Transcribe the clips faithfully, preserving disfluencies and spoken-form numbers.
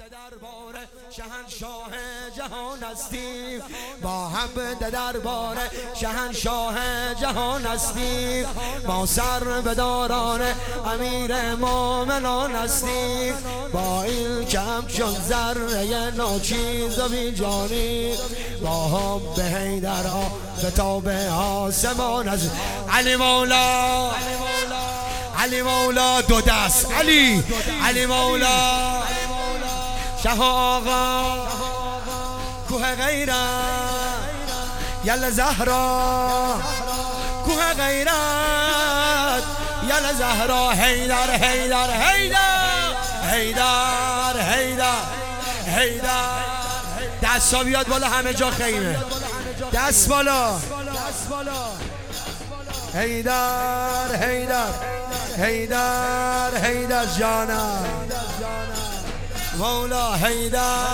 به دربار شهنشاه جهان هستیم، با هم به دربار شهنشاه جهان هستیم، ما سر به داران امیر مومنان هستیم، با این کم چون ذره ناچیز و بیجانی، با هم به حیدر به تاب آسمان هستیم. علی مولا علی مولا دو دست، علی علی مولا شه آقا کوه غیرت، یل زهرا کوه غیرت، یل زهرا، حیدر حیدر حیدر حیدر حیدر حیدر. دستا بیاد بالا، همه جا خیمه، دست بالا. حیدر حیدر حیدر حیدر جانم مولا حیدر،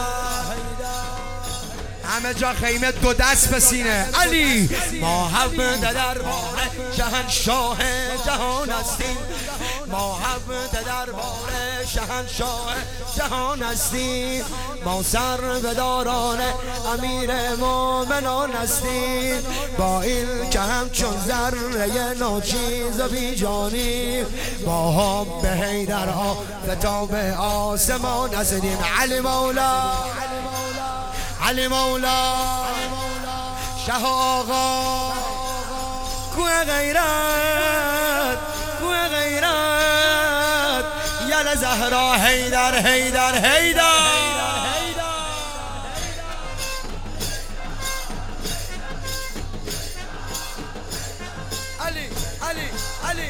همه جا خیمه، دو دست به سینه. علی ما هم در دربار شهنشاه جهان هستیم، ما هم در دربار شهنشاه جهان هستیم، ما سر به داران امیر مومنان هستیم، با این که همچون ذره ناچیز و بیجانی، با هم به حیدرها فتاب آسمان هستیم. علی مولا علی مولا شه آقا کوه غیرت کوه غیرت، یل زهرا، حیدر حیدر حیدر. علی علی علی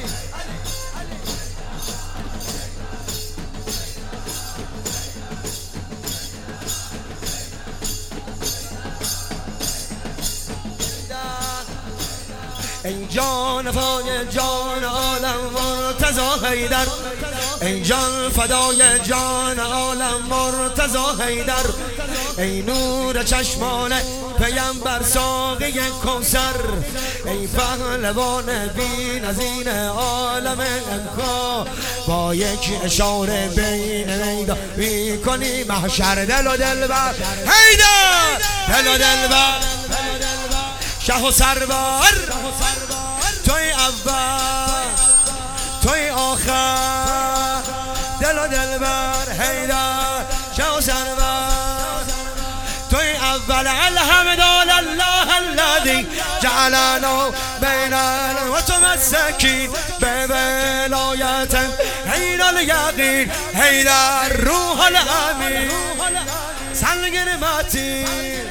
ای جان فدای جان عالم مرتضی حیدر، ای جان فدای جان عالم مرتضی حیدر، ای نور چشمان پیمبر ساقی کوثر، ای پهلوان بی‌نظیر عالم انکا، با یک اشاره بین میدان میکنی محشر. دل و دلبر حیدر، دل و دلبر شه و سرور، توی اول توی آخر، دل و دلبر حیدر شه و سرور، توی اول. الحمد لله الذی جعلنا بین المتمسکین به ولایت حین الیقین، حیدر روح الامین سنگر متین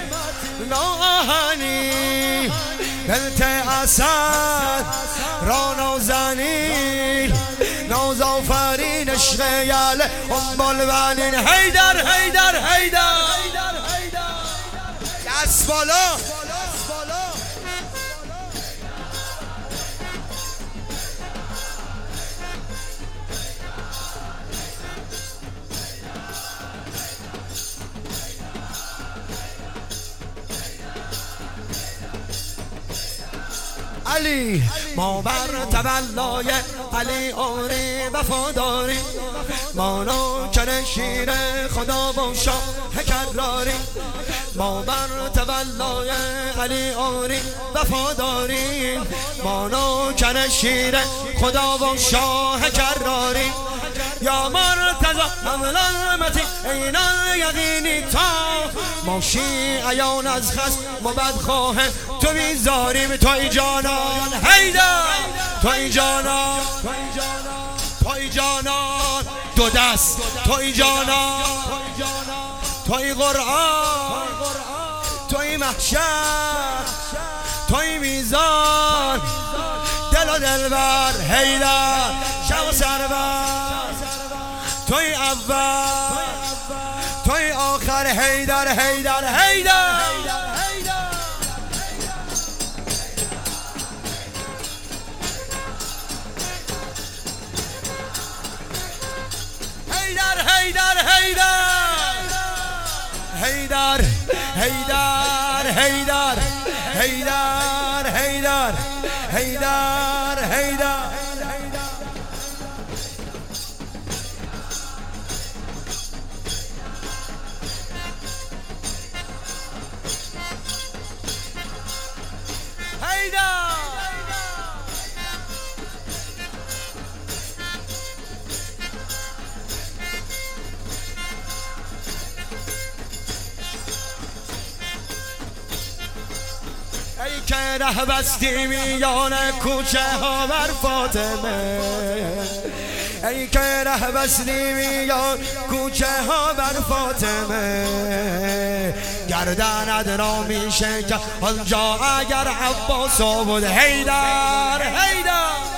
ناهنی بنت اسد را نازنین نازآفرین عشق یل ام البنین. حیدر حیدر حیدر دست بالا. علی ما بر تولای علی عمری وفاداری، ما نوکر شیر خدا و شاه کراری، ما بر تولای علی عمری وفاداری، ما نوکر شیر خدا و شاه کراری، یا مرتضی مملمتی این یقینی تا ما شیعیان از خصم و بدخواه تو بیزاریم. توی جانان حیدر، توی جانان توی جانان دو دست، توی جانان توی قرآن توی محشر توی میزان، دل و دلبر حیدر شه و سرور، توی اول توی آخر، حیدر حیدر حیدر حیدر حیدر حیدر حیدر حیدر حیدر حیدر حیدر حیدر که ره بستی میان کوچه ها بر فاطمه، ای که ره بستی میان کوچه ها بر فاطمه، گردنت را میشه که آنجا اگر عباس بود. حیدر حیدر